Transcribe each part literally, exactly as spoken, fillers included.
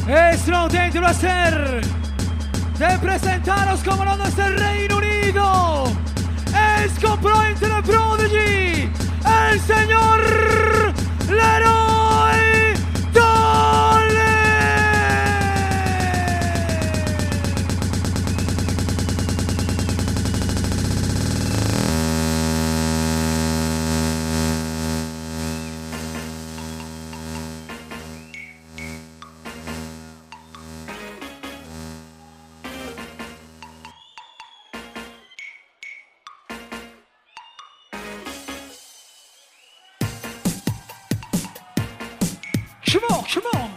Es un auténtico placer de presentaros como no desde el Reino Unido. Es componente de Prodigy, el señor Leroy Dolly. Come on, come on.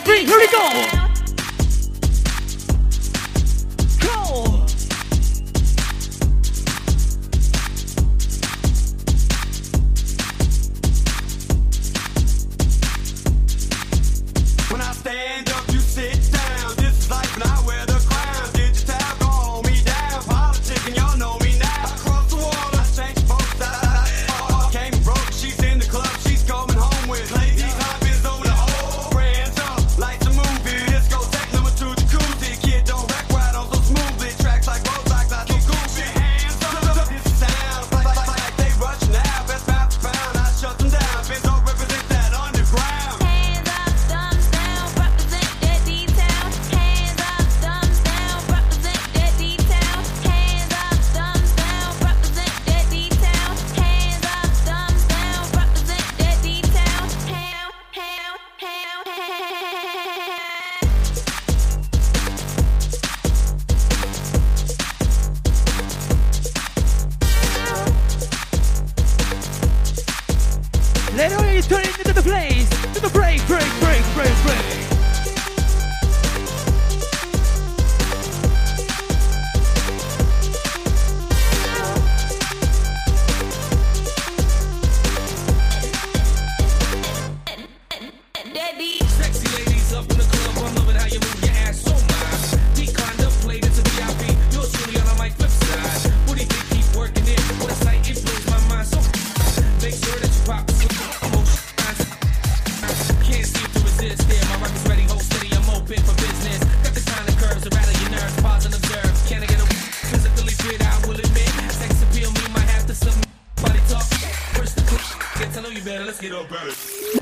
three, here we go. Go. When I stand up, you sit down. This is life and I wear the crown. Digital, go hold me down. Politicking, y'all know me now. I cross the wall, I change folks out. Came broke, she's in the club, she's coming home with lazy time is on the whole. Brands up, lights a movie. Disco tech number two jacuzzi. Kid don't wreck right on so smoothly. Tracks like Bozak, I keep goofy. Hands up, this sound like, like, like they rush now. Best pound for pound, I shut them down. Biz don't represent that underground. Hands up, thumbs down, represent that detail. Hands up, thumbs down, represent that detail. Hands up, thumbs down, represent that detail. Hands up, thumbs down, represent that detail. Ham, ham, ham, ham. Let it turn into the place. To the break, break, break, break, break. Daddy. Sexy ladies up in the club, I'm loving how you move your ass so much. He contemplated to V I P, you're truly on my flip side. What do you think? Keep working it. What a sight, it blows my mind so. Make sure that you pop some emotions. Can't seem to resist there. My rock is ready, hold steady, I'm open for business. Got the kind of curves to rattle your nerves, pause and observe. Can I get a physically fit? I will admit. Sex appeal me, might have to submit. Body talk, first the clip. Get to know you better, let's get up better.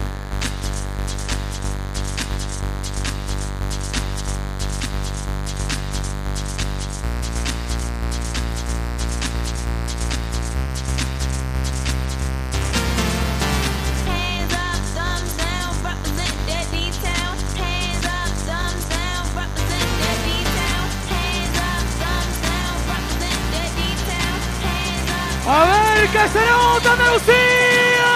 Hands up, thumbs down, represent that detail. Hands up, thumbs down, represent that detail. Hands up, thumbs down, represent that detail. Hands up. A ver, que se nota Andalucía.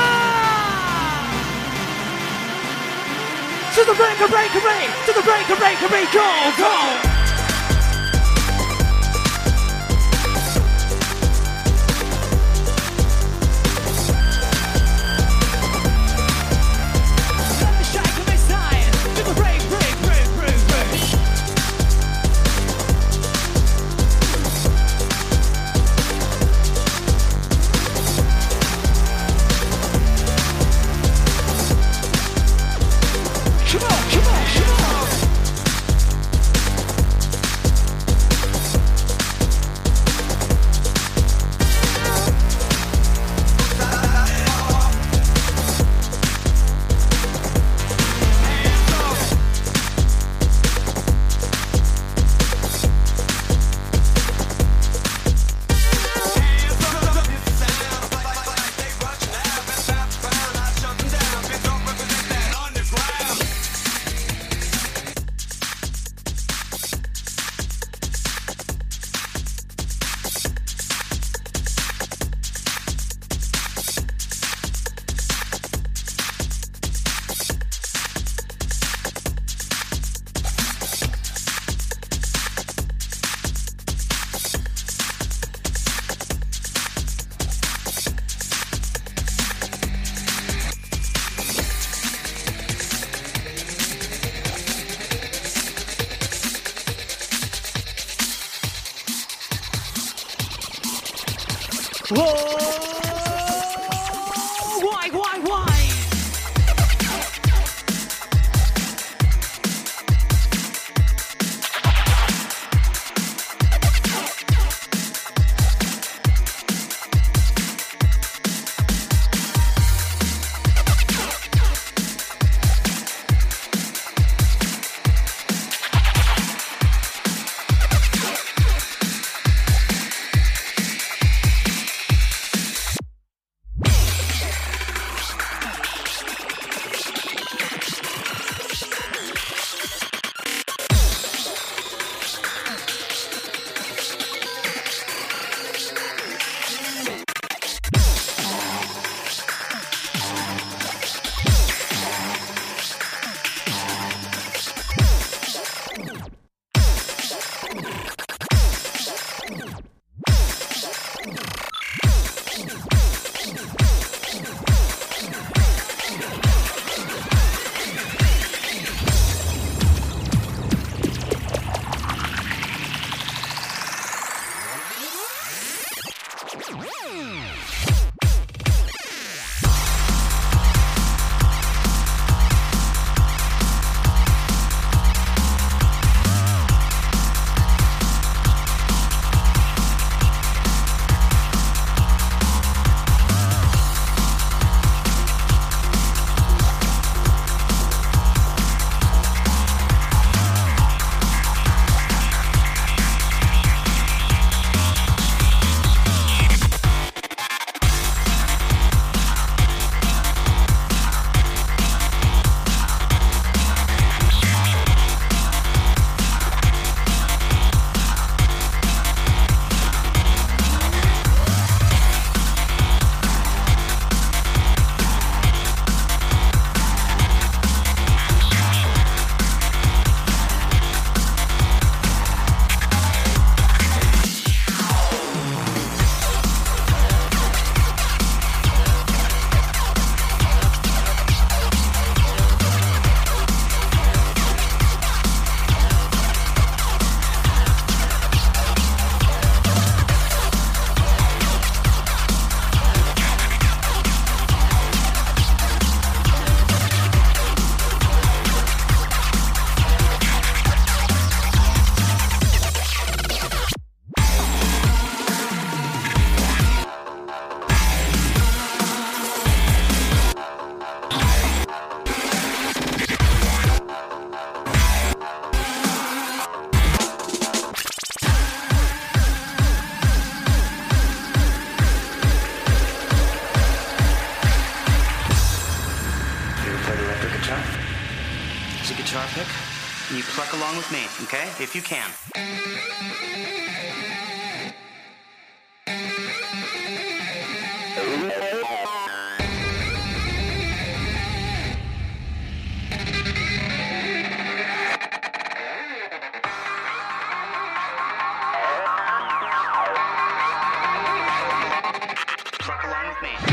To the break, a break, a break. To the break, a break, a break. Go, go. Let me shake on my side. To the break, break, break, break, break. Come on, come on, come on. Whoa! Why, why, why? guitar pick, and you pluck along with me, okay? If you can. Pluck along with me.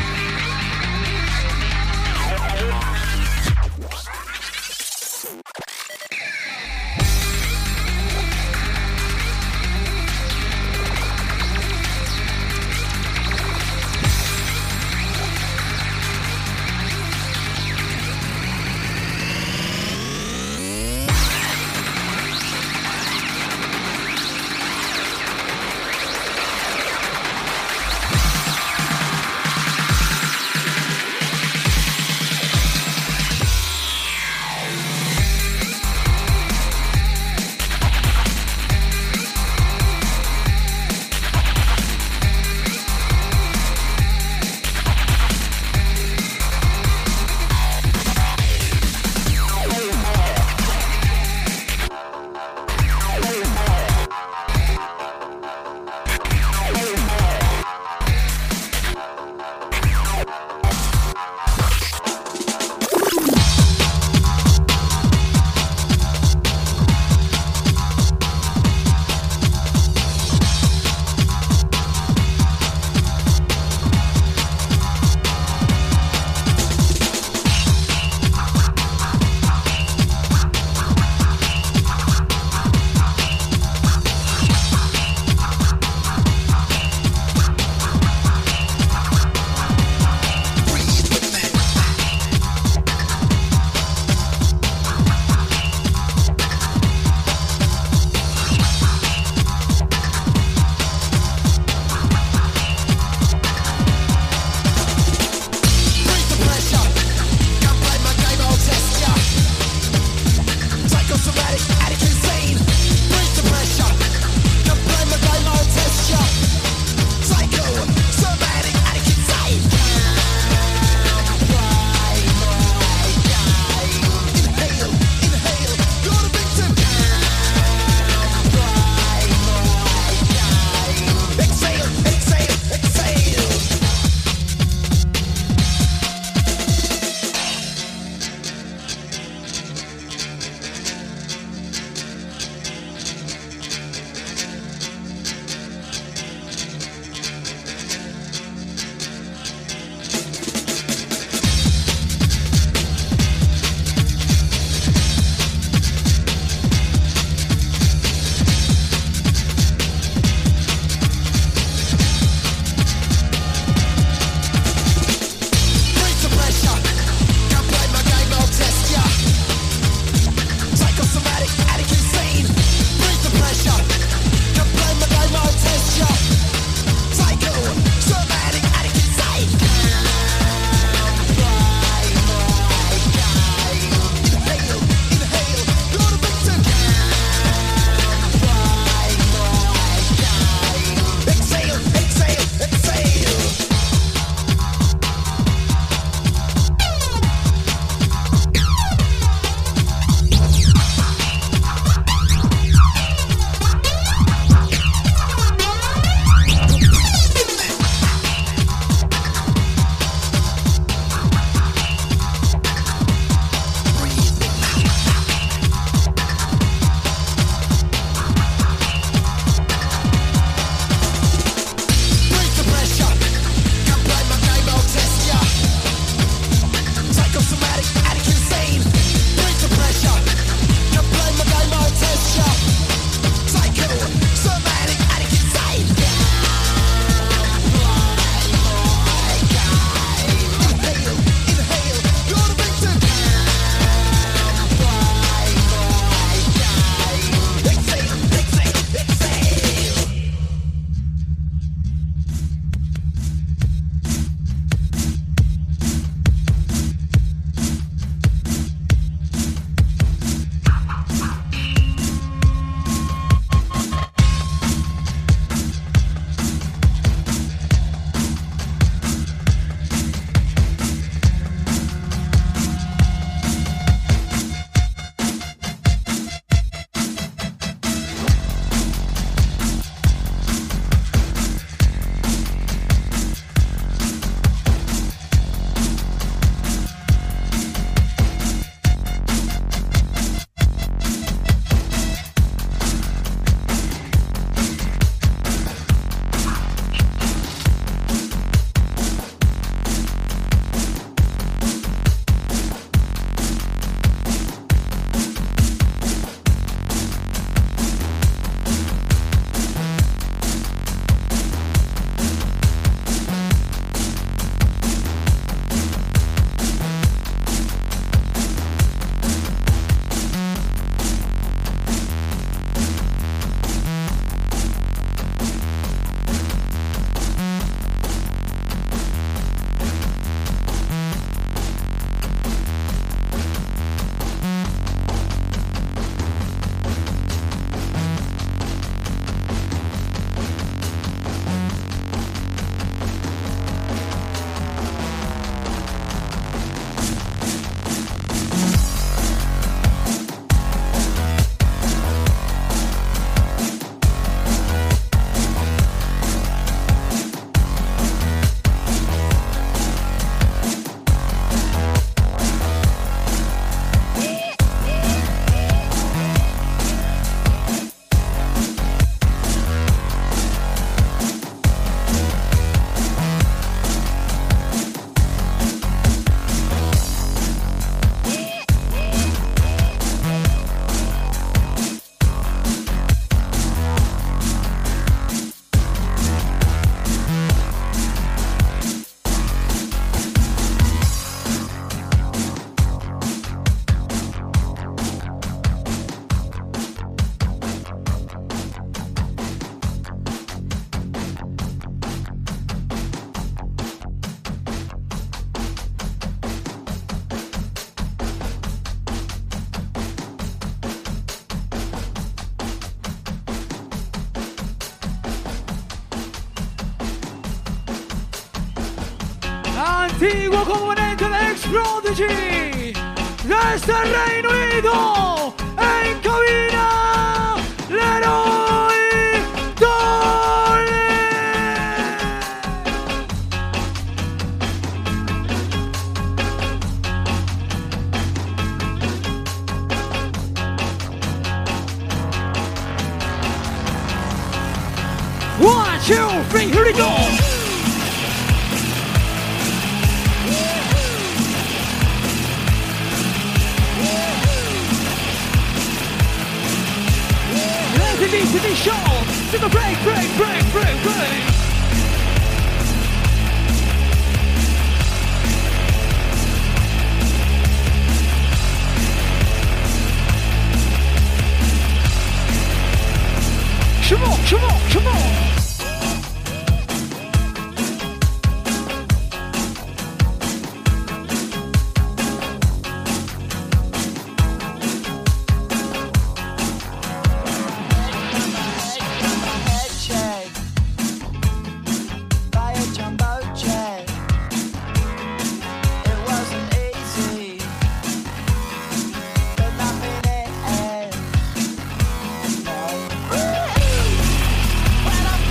antiguo componente de Ex Prodigy, desde el Reino Unido, en cabina, Leroy Dolly. One, two, three, here we go. Let it be to be show. To the break, break, break, break, break. Come on, come on, come on. When I'm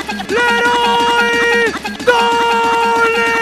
Leroy Dolly.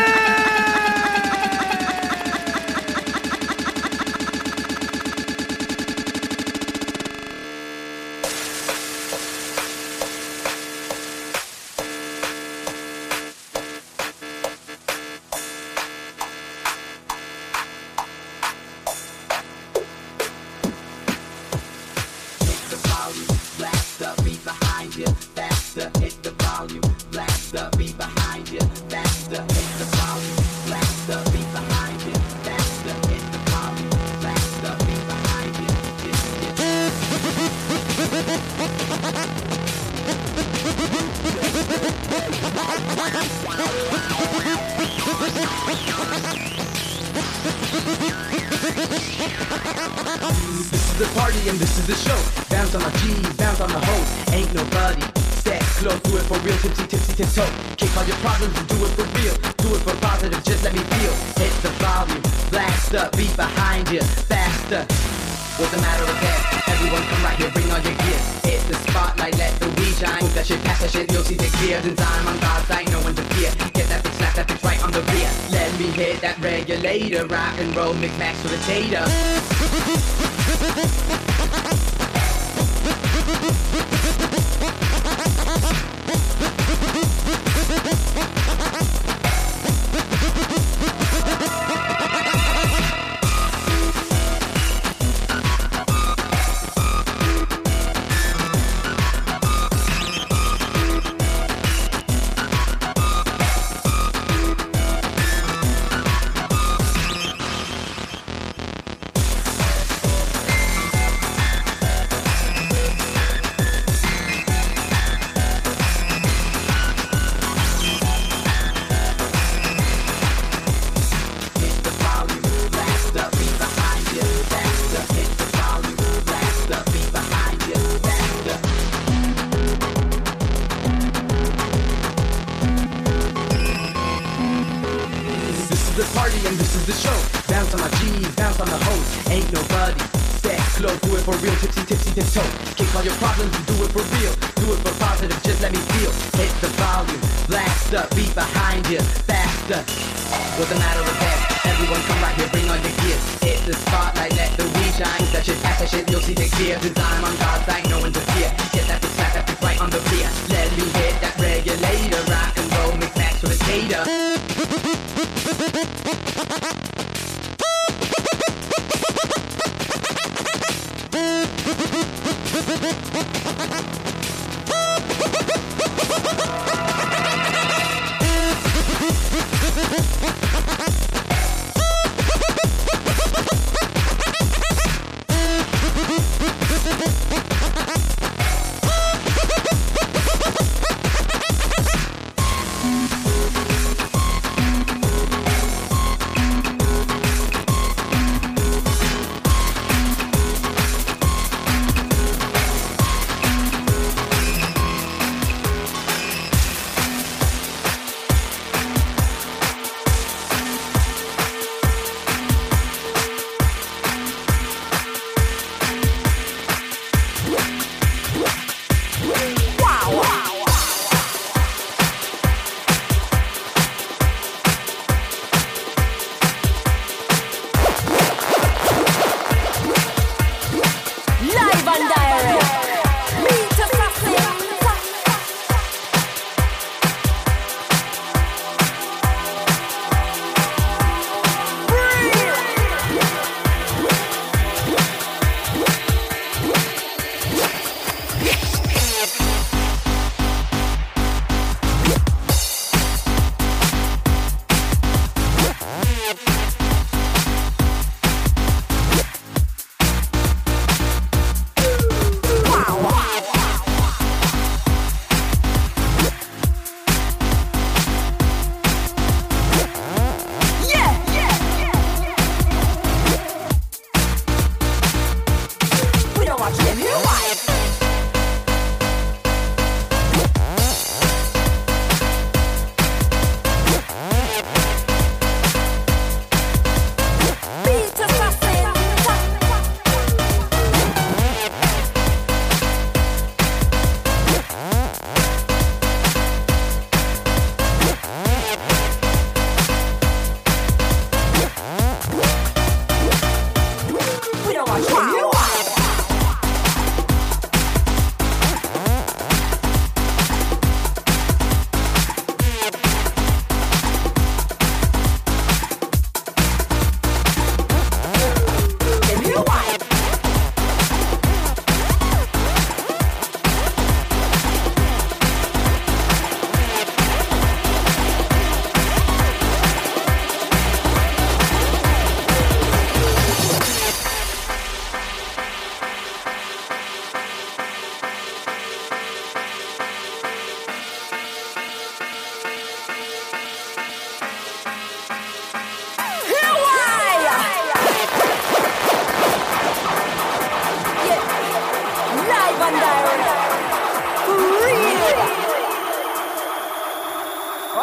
This is the party and this is the show. Bounce on my G's, bounce on the hoes. Ain't nobody. Step close, do it for real. Tipsy, tipsy, tiptoe. Kick all your problems and do it for real. Do it for positive, just let me feel. Hit the volume, blast the beat behind you. Faster. What's the matter with that? Everyone come right here, bring all your gear. Hit the spotlight, let the weed shine. Move that shit, pass that shit, you'll see the gears. In time, on God's side, no one to fear. Get that bitch, slap that bitch right on the rear. Let me hit that regulator. Rock and roll, mix max with a tater. The party and this is the show. Bounce on my G's, bounce on the hoes. Ain't nobody. Step close, do it for real. Tipsy, tipsy, tiptoe. Kick all your problems and do it for real. Do it for positive, just let me feel. Hit the volume, blast the beat behind you. Faster. What's the matter with that? Everyone come right here, bring all your gear. Hit the spotlight, let the weed shine. That shit, pass that shit, you'll see the gear. Design on God's side, no one to fear. Get that bitch, slap that bitch right on the rear. Let me hit that regulator. Rock and roll, mix max with a tater. Thank you.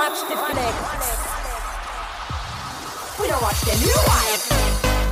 watch the flicks. We don't watch the new one.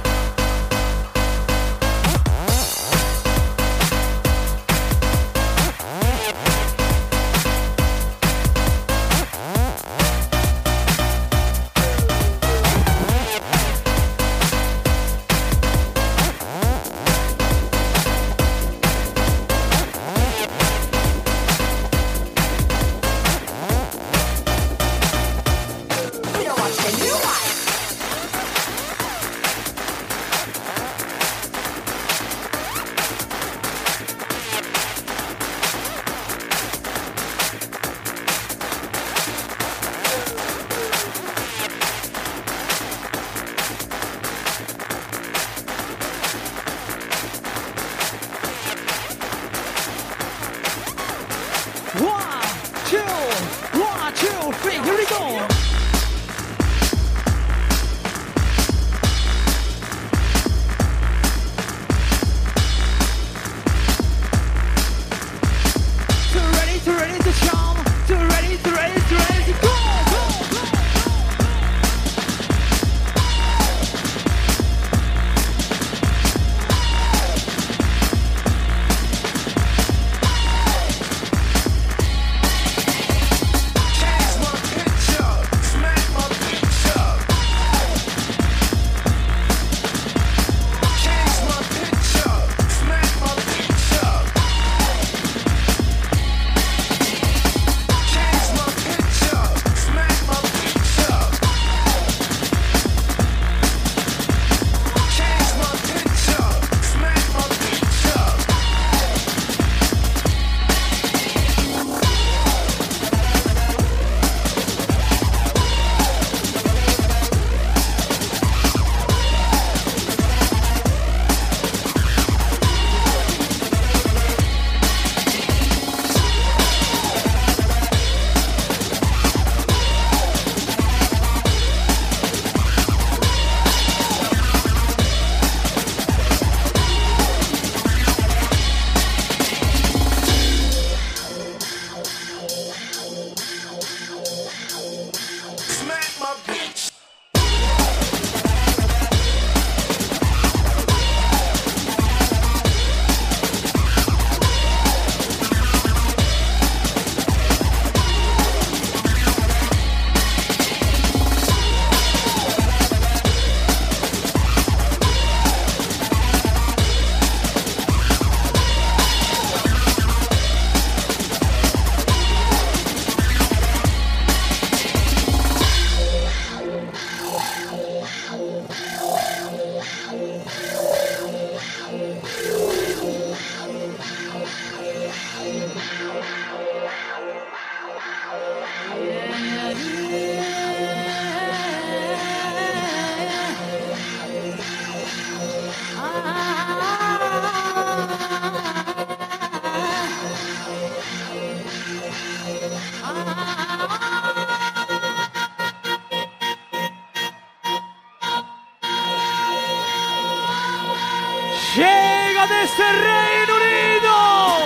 Llega desde Reino Unido.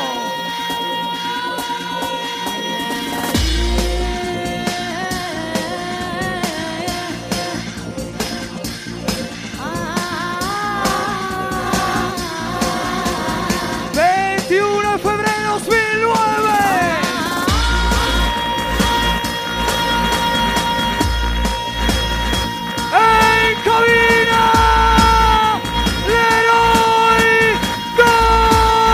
veintiuno de febrero dos mil nueve. En cabina, Leroy Dos.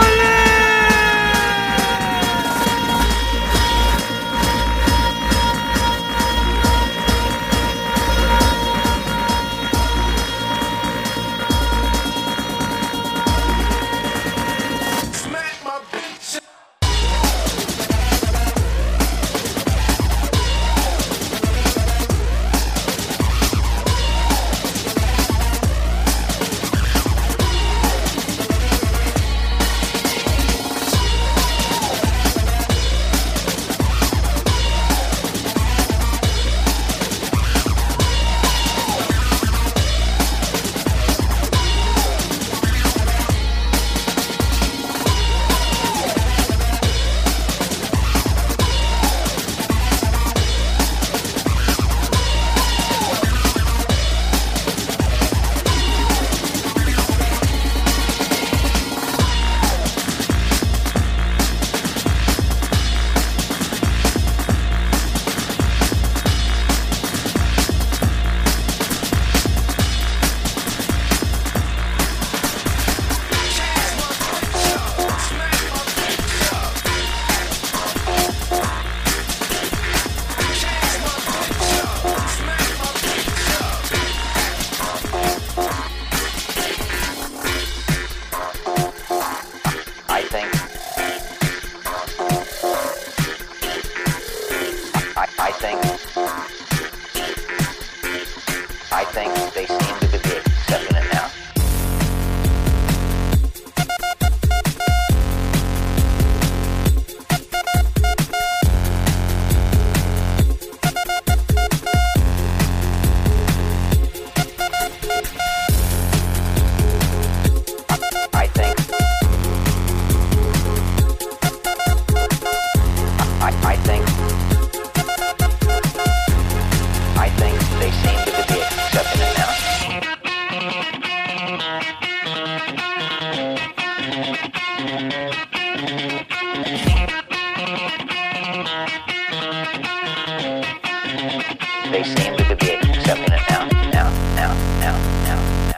They seem to be accepting it now, now, now, now, now, now.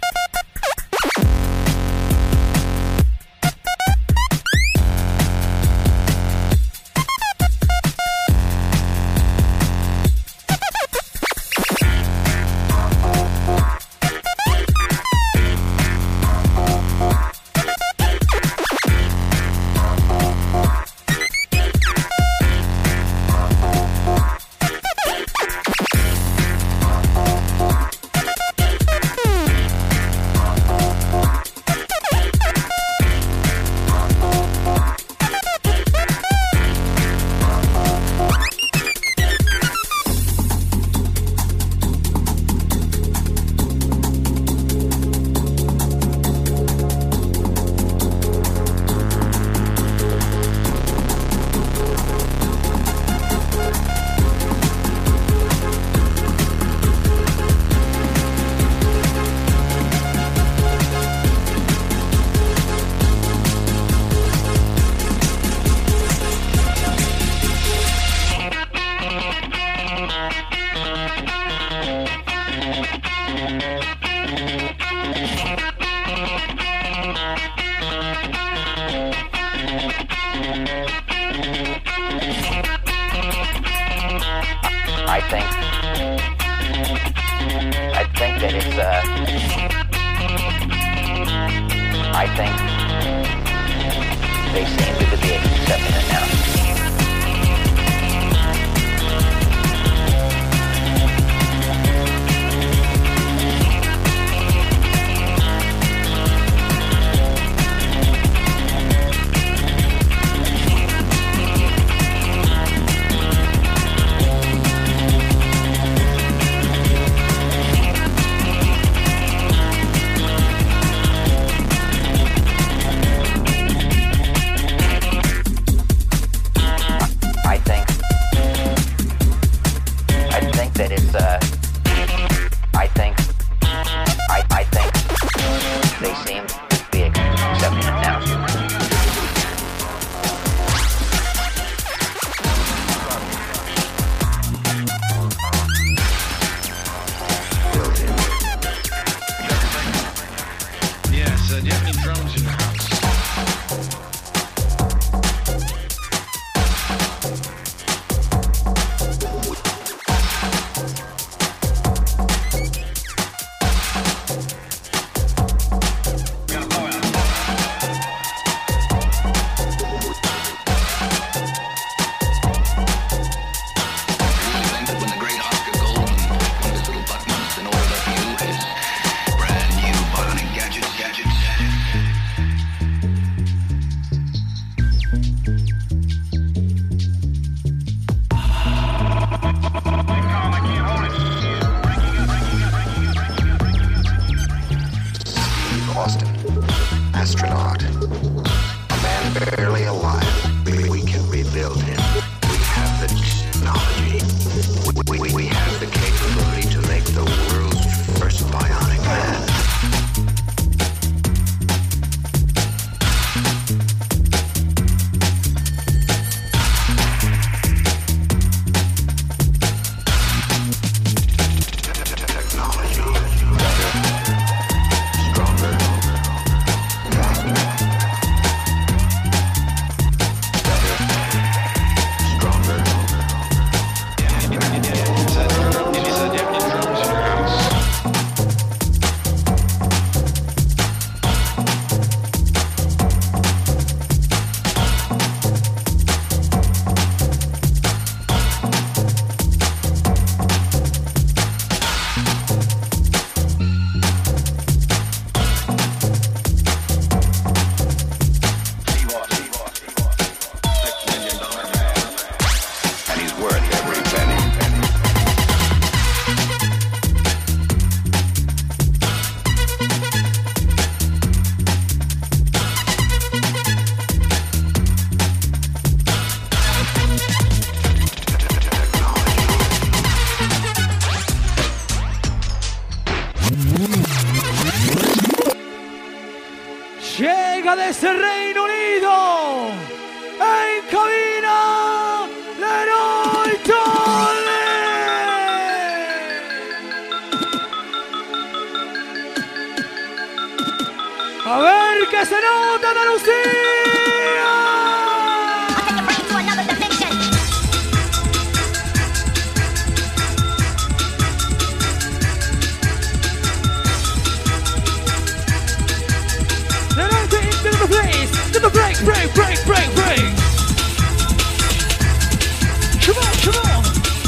I think, I think that it's, uh, I think they seem to be accepting it now. Llega desde el Reino Unido, en cabina, Leroy Tolles. que se nota Andalucía. I'll take your brain to another dimension. Delante into the place, to the break, break, break, break, break. Come on, come on.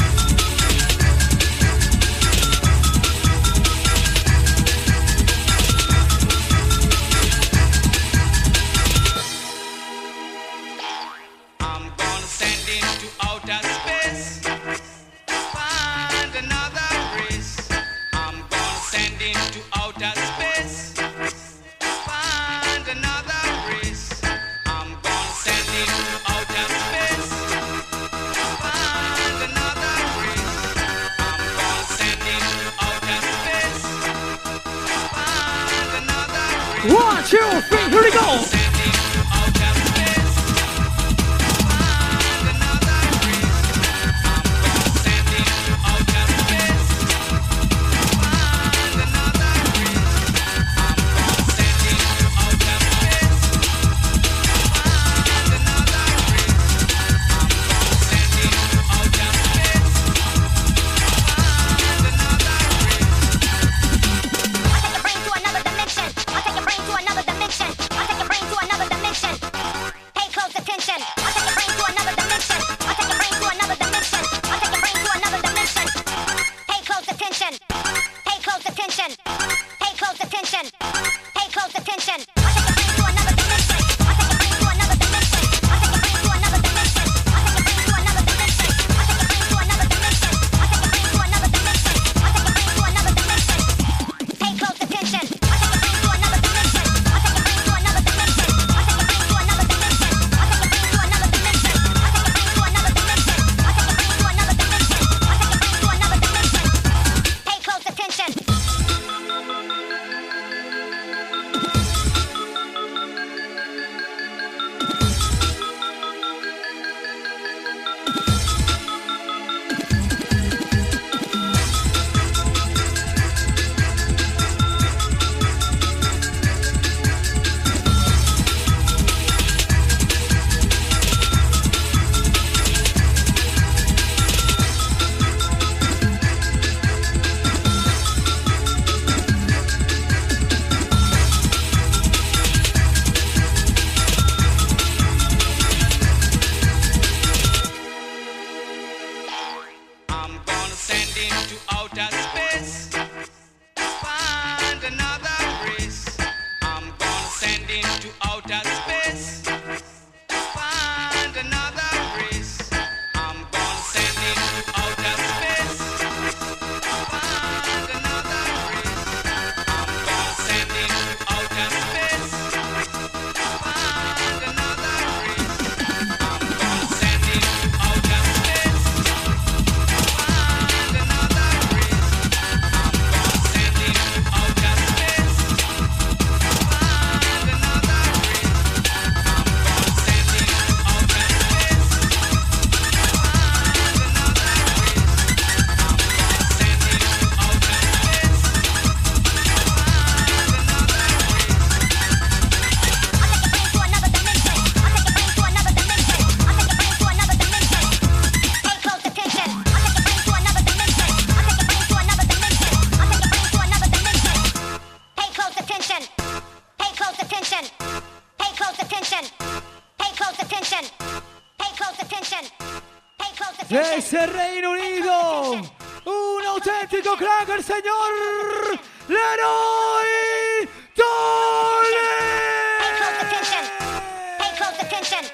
I'm gonna send into outer space. Find another race. I'm gonna send into outer space. Find another race. I'm gonna send into outer space. Find another race. I'm gonna send into outer space. Find another race. One, two, three, here we go. Send into outer space. Find another race. I'm gonna send into outer space. Find another race. I'm gonna send into outer space. Find another race. I'm gonna send into outer space. Find another race. I'll take your brain to another dimension. I'll take your brain to another dimension. I'll take your brain to another dimension. Pay close attention. I'll take your brain to another dimension. I'll take your brain to another dimension. I'll take your brain to another dimension. Pay close attention. Pay close attention. Pay close attention. Pay close attention. I'll take your brain to another dimension. I'll take your brain to another dimension. I'll take your brain to another dimension. I'll take your brain to another dimension. I'll take your brain to another dimension. I'll take your brain to another dimension. I'll take your brain to another dimension. Pay close attention. I'll take your brain to another dimension. I'll take your brain to another dimension. I'll take your brain to another dimension. I'll take your brain to another dimension. I'll take your brain to another dimension. I'll take your brain to another dimension. I'll take your brain to another dimension. Pay close attention. I'm gonna send into outer space. Find another race. I'm gonna send into outer space. Find another race. I'm gonna send into outer space. Find another race. I'm gonna send into outer space. Find another race. I'm gonna send into outer space. Find another race. I'm gonna send into outer space. Find another race. I'm gonna send into outer space. Find another race. I'm gonna send into outer space. Find another race. I'll take your brain to another dimension. I'll take your brain to another dimension. I'll take your brain to another dimension. Pay close attention. I'll take your brain to another dimension. I'll take your brain to another dimension. I'll take your brain to another dimension. Pay close attention. Pay close attention. Pay close attention. Pay close attention. Pay close attention. Pay close attention. Desde Reino Unido, un auténtico crack, el señor Leroy Dole. Pay close attention. Pay close attention.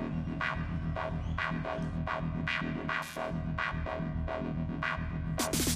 Thank